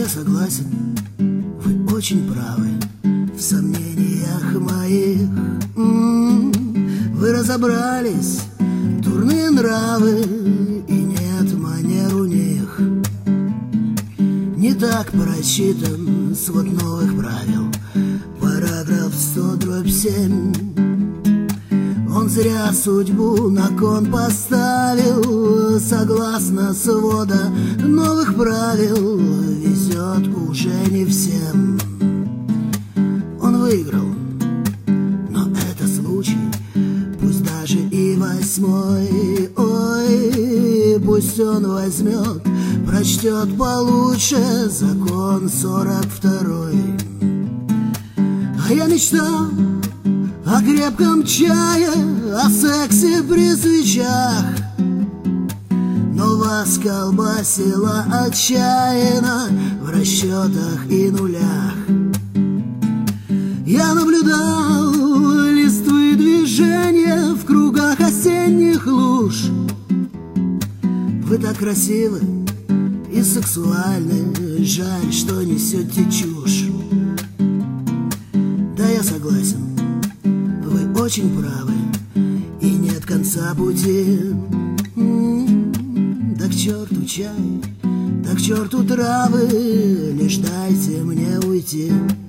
я согласен, вы очень правы в сомнениях моих. Вы разобрались, дурные нравы, и нет манер у них. Не так просчитан свод новых правил, параграф 100/7. Он зря судьбу на кон поставил. Согласно свода новых правил, везет уже не всем. Он выиграл, но это случай, пусть даже и 8. Ой, пусть он возьмет, прочтет получше закон 42. А я мечтал о крепком чае, о сексе при свечах, но вас колбасило отчаянно в расчетах и нулях. Я наблюдал листвы движения в кругах осенних луж. Вы так красивы и сексуальны, жаль, что несете чушь. Да, я согласен, вы очень правы, и нет конца пути. Да к черту чай, да к черту травы, лишь дайте мне уйти.